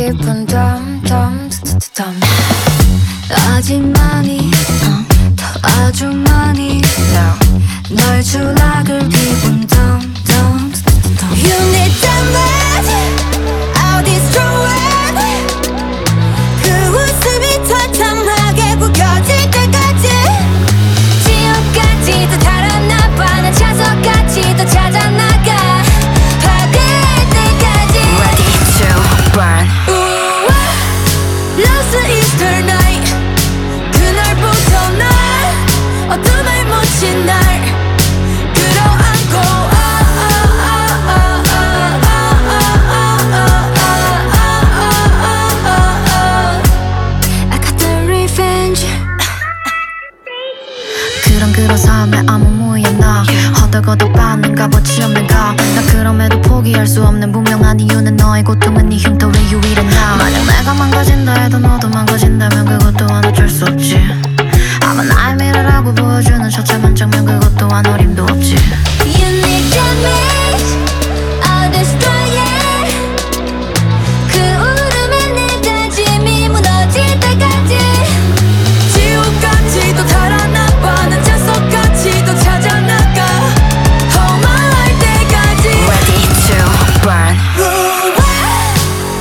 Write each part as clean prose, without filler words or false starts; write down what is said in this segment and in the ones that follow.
깊은 덤덤덤덤 아직 많이 더 아주 많이 널 주락을 기분 덤덤덤덤 You need damage I'll destroy it 그 웃음이 처참하게 구겨질 때까지 지옥까지도 달아나봐 난 차서까지도 찾아나가 파괴 때까지 Ready to burn Last Easter night 그날부터 날 어둠에 묻힌 날 끌어안고 I got the revenge 그런 삶에 아무 무였나 허덕허덕 받는 값어치 없는 값 나 그럼에도 포기할 수 없는 분명한 이유는 너의 고통은 네 흉터 왜 유일한 나 만약 내가 망가진다 해도 너도 망가진다면 그것 또한 어쩔 수 없지 아마 나의 미래라고 보여주는 처참한 장면 그것 또한 어림도 없지 You need damage I'll destroy it 그 울음에 내 다짐이 무너질 때까지 지옥까지도 달아나봐 난 자석까지도 찾아나가 허망할 때까지 Ready to burn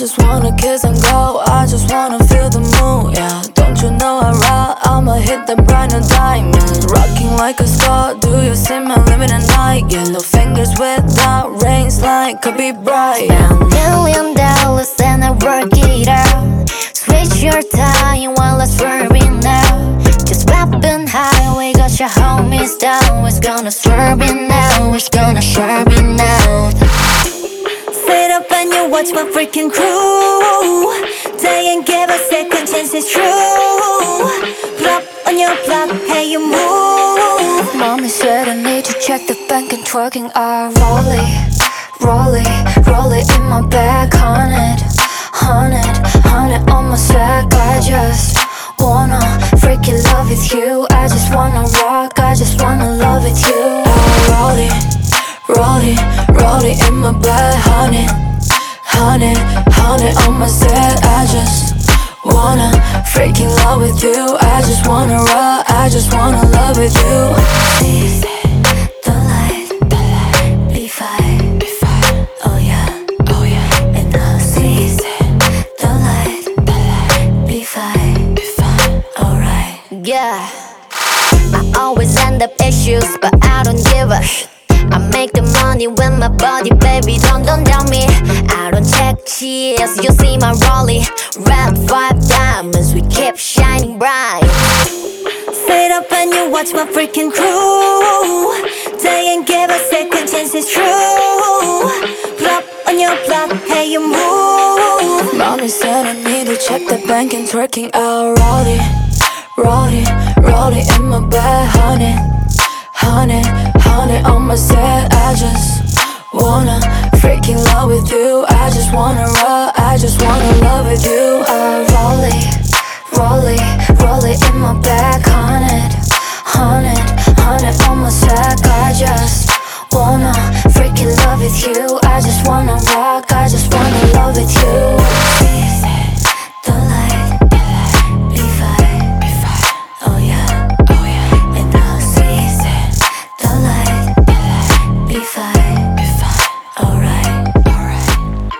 just wanna kiss and go. I just wanna feel the mood, yeah. Don't you know I rock? I'ma hit the bright new diamond. Rocking like a star. Do you see my limit at night? Yellow fingers without rings, like could be bright. Spend $1,000,000 and I work it out. Switch your time while I swerve it now. Just poppin' high, we got your homies down. We're gonna swerve it now. We're gonna swerve it now. Sit up and you watch my freaking crew. They ain't give a second chance, it's true. Flop on your block, hey you move. Mommy said I need to check the bank and twerking. I roll it, roll it, roll it in my bag. 100, 100, 100 on my sack. I just wanna freaking love with you. I just wanna rock, I just wanna love with you. I roll it, roll it, roll it in my bag. 100, 100, 100 on my set. I just wanna freaking love with you. I just wanna rock, I just wanna love with you. See the light, be fine, oh yeah, oh yeah. And I see the light, be fine, alright. Yeah, I always end up issues, but I don't give a shit. I make the money with my body, baby, don't tell me I don't check cheers, you see my rollie. Red 5 diamonds, we keep shining bright. Sit up and you watch my freaking crew. They ain't give a second chance, it's true. Flop on your block, hey you move. Mommy said I need to check the bank and twerking. I'll roll it, roll it, roll it in my bag. 100, 100, 100 on my set. I just wanna freaking love with you. I just wanna rock, I just wanna love with you. I roll it, roll it, roll it in my bag. 100, 100, 100 on my sack. I just wanna freaking love with you. I just wanna rock, I just wanna love with you. The light, be fine, oh yeah, oh yeah. And I see the light, be fine, alright, alright.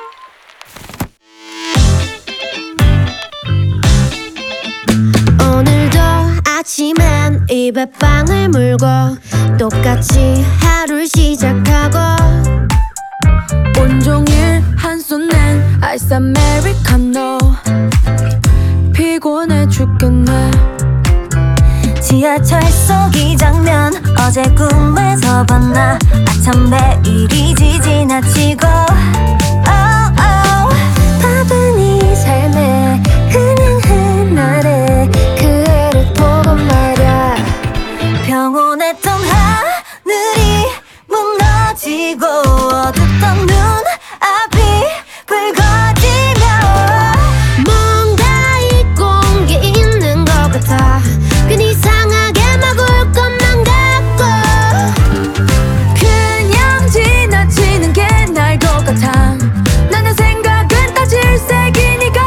오늘도 아침엔 입에 빵을 물고 똑같이 하루를 시작하고 온종일 한손엔 아이스 아메리카노. 피곤해 죽겠네. 지하철 속 이 장면 어제 꿈에서 봤나. 아참 매일이지 지나치고 바쁜 이 삶에 그냥 하나래 그 애를 보고 말야. 평온했던 하늘이 무너지고 어둡던 눈앞이 붉어지며 뭔가 잊고 온 게 있는 것 같아. 괜히 이상하게 막 울 것만 같고 그냥 지나치는 게 나을 것 같아. 나는 생각은 다 질색이니까.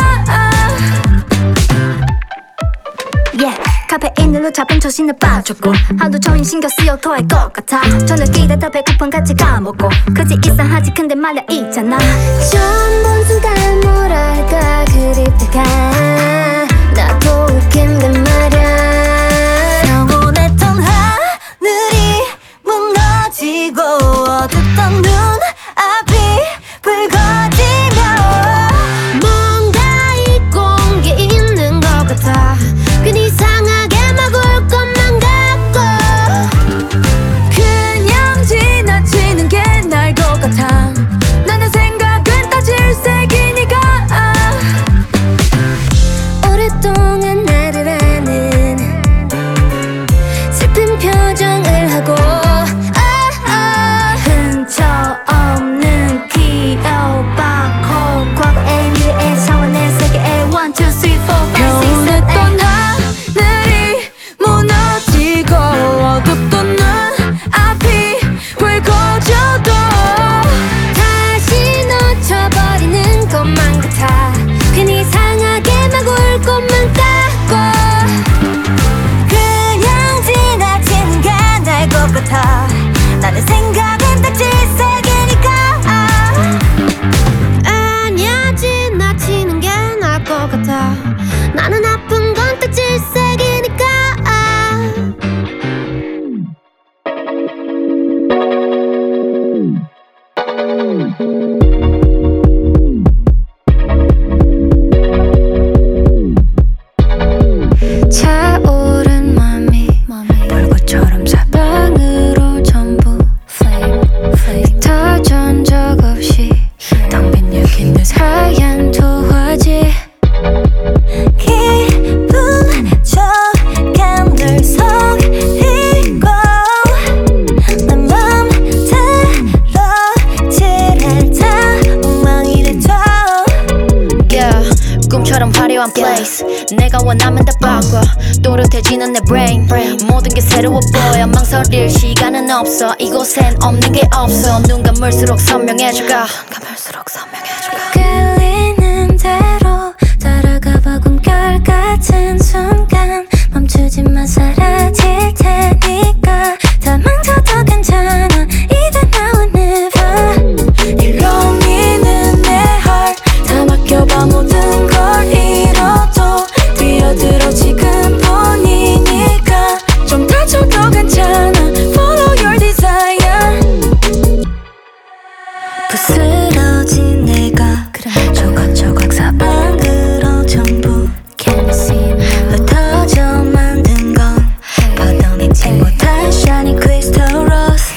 카페인으로 잡힌 초신을 빠졌고 하도 종일 신경 쓰여 토할 것 같아. 저녁이라 더 배고픈 같이 까먹고 그지 이상하지 근데 말야 있잖아. 처음 본 순간 뭐랄까 그립다가 나도 웃긴데 말야. 평온했던 하늘이 무너지고 어둡던 눈앞이 붉어지며 뭔가 잊고 온 게 있는 것 같아. 괜히 이상하게 막 울 것만 같고 그냥 지나치는 게 나을 것 같아. 나는 생각은 다 질색이니까. 오랫동안 나를 아는 슬픈 표정을 하고 훔쳐 face 내가 원하면 다 바꿔 또렷해지는 내 brain 모든 게 새로워 보여 망설일 시간은 없어 이곳엔 없는 게 없어 눈 감을수록 선명해져가 끌리는 대로 따라가봐 꿈결 같은 순간 멈추지만 사라질 테니까 다 망쳐도 괜찮아 이제 now or never 일렁이는 내 heart 다 맡겨봐 모든 걸 잃어도 뛰어들어 지금뿐이니까 좀 다쳐도 괜찮아 follow your desire 부스러진 내가 조각조각 사방으로 전부 흩어져 만든 건 걷어내지 못한 shiny crystal rose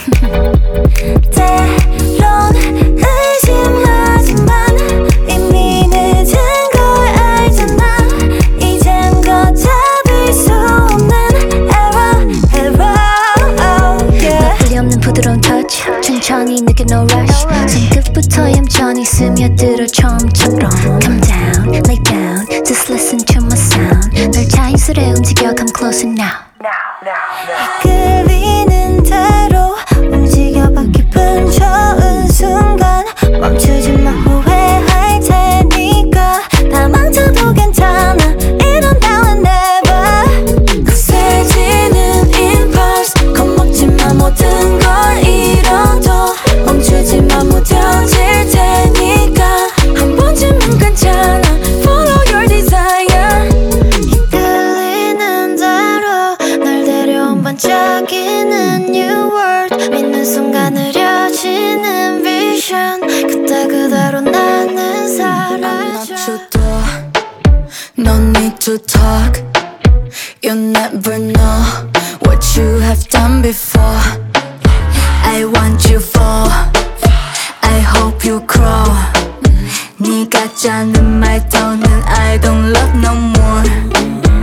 때론 의심하지만 이미 늦은 걸 알잖아 이젠 걷잡을 수 없는 error 나쁘리 없는 부드러운 touch 천천히 느껴 no rush 손끝부터 얌전히 스며들어 처음처럼 Come down, lay down, just listen to my sound 널 자연스레 움직여 come closer now 이끌리는 대로 움직여봐 기분 좋은 순간 멈추지마 후회할 테니까 다 망쳐도 괜찮아 It on now and never 거세지는 impulse 겁먹지마 모든 걸 잃어도 멈추지마 무뎌질 테니까 한 번쯤은 괜찮아 Follow your desire 이끌리는 대로 날 데려온 반짝이는 new world 믿는 순간 느려지는 vision 그때 그대로 나는 사라져 No need to talk You never know What you have done before I want you for I hope you crawl 네 같지않은 말 더는 I don't love no more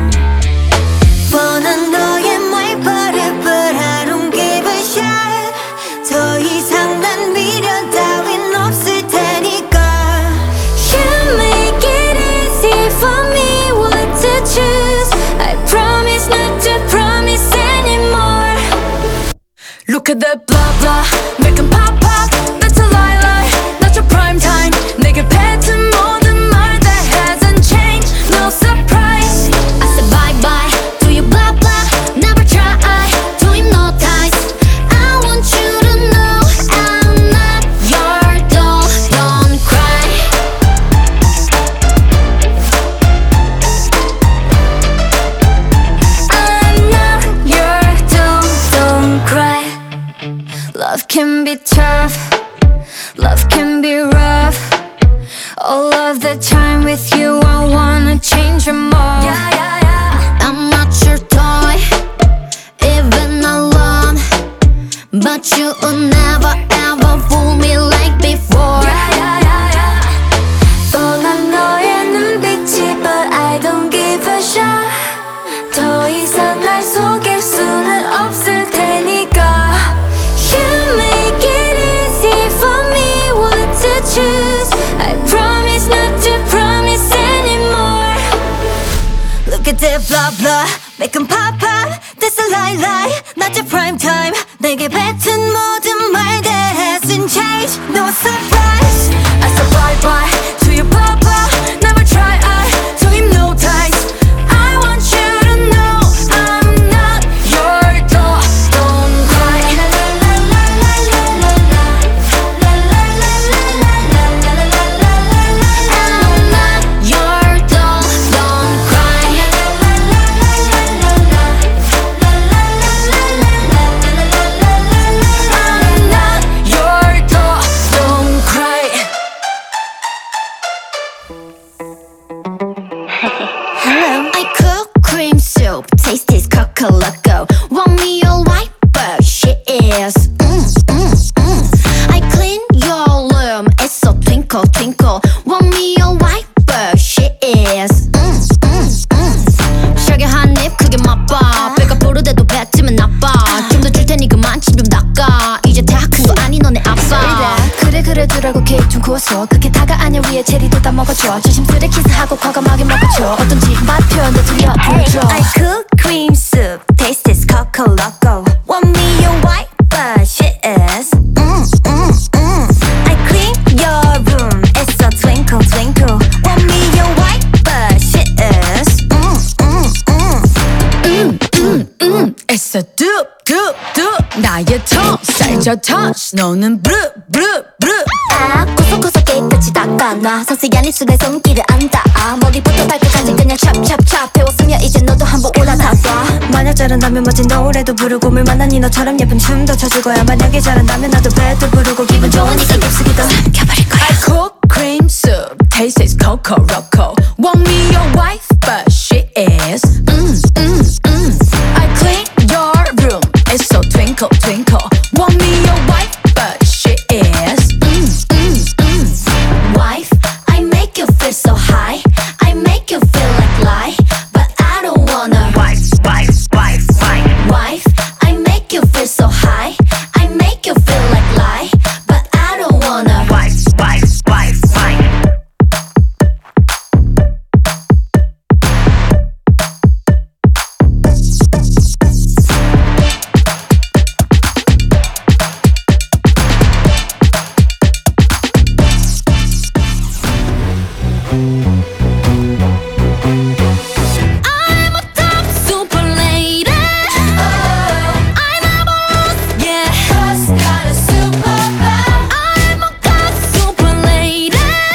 뻔한 너의 말버릇 But I don't give a shit 더 이상 난 미련 따윈 없을 테니까 You make it easy for me what to choose I promise not to promise anymore Look at that blah blah Make 'em pop pop That's a lie lie Not your prime time 내게 뱉은 모든 말 That hasn't changed No surprise I said bye bye to you blah blah Never try to hypnotize I want you to know I'm not your doll Don't cry I'm not your doll Don't cry Love can be tough Love can be rough All of the time with you I wanna change you more I'm not your toy even alone But you will never ever fool me like before 뻔한 너의 눈빛이 But I don't give a shit 더 이상 날 속일 수는 없을 테니까 You make it easy for me what to choose I promise not to promise anymore Look at that blah blah Make 'em pop pop That's a lie lie Not your prime time 내게 뱉은 모든 말 That hasn't changed No surprise I said bye bye To you blah blah Never try to hypnotize I want you to know I'm not your doll Don't cry I'm not your doll, don't cry I'm 줄알고 케이크 좀 구웠어 그게 다가 아니야 위에 체리도 다 먹어줘 조심스레 키스하고 과감하게 먹어줘 어떤지 맛 표현도 들려 보여줘 I cook cream soup, taste is Coco Loco. Want me your white, but shit is I clean your room, it's a twinkle twinkle. Want me your white, but shit is It's a doop 나의 touch 살쪄 touch 너는 blue 아 구석구석 깨끗이 닦아놔 섬세한 입술에 손길을 안 닿아 머리부터 발끝까지 그냥 찹찹찹 배웠으면 이제 너도 한번 올라타봐 만약 잘한다면 멋진 노래도 부르고 물 만난 니 너처럼 예쁜 춤도 춰줄 거야. 만약에 잘한다면 나도 배도 부르고 기분 좋으니까 깁스기도 삼켜버릴 거야. I cook cream soup taste is Coco Loco. Want me your wife but she is I clean your room it's so twinkle twinkle. Want me your wife but she is Wife, I make you feel so high I make you feel like lie But I don't wanna Wife, I make you feel so high I make you feel like lie But I don't wanna I'm a top super lady I never lose, yeah Cause got a superpower I'm a god super lady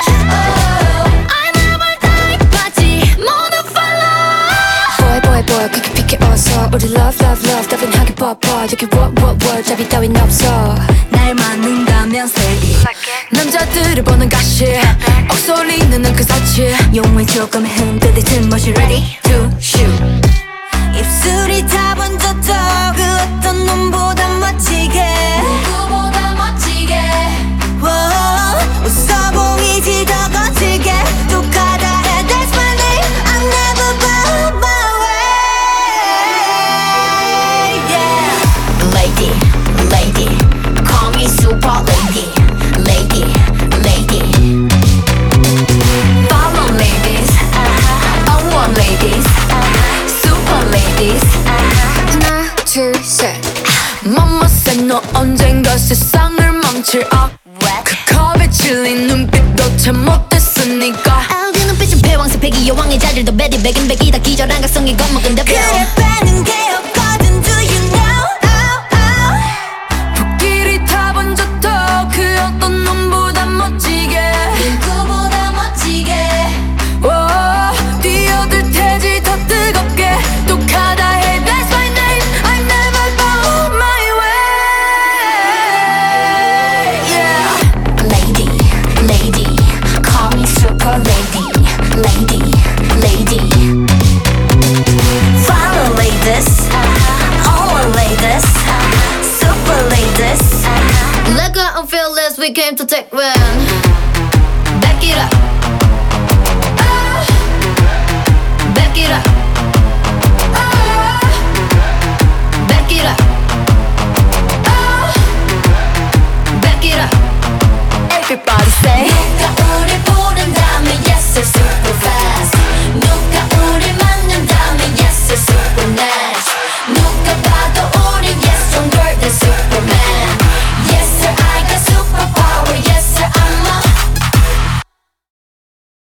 I never die 바지 모두 follow boy 그렇게 피게 어서 우리 love 따분하게 뻗어 여기 what 잡이 따윈 없어 날 맞는다면 say 남자들을 보는 가시 억소리는 그 사치 용을 조금 흔들릴 틈 없이 ready to shoot. 입술이 다 번졌어 그 어떤 놈보다 멋지게 누구보다 멋지게 Whoa, 웃어 보이지 더 거칠게 똑하다 해 That's my name I never bow my way yeah. Lady Call me super lady Follow ladies I want ladies Super ladies 하나 둘셋 Mama said 너 언젠가 세상을 망칠 그 컵에 질린 눈빛도 참 못했으니까 아우그 눈빛은 패왕색 패기 여왕의 자질도 베리 백인 백이다 기절한 각성이 겁먹은 대표 그래 빼는 게 없거든 Do you know 불길이 다 번졌다 그 어떤 놈보다 멋지게 누구보다 멋지게 뛰어들 테지 더 뜨겁게 독하다 해 That's my name I never bow my way yeah. Lady Call me super lady Follow ladies All ladies Super ladies Like I'm fearless we came to take win Back it up Back it up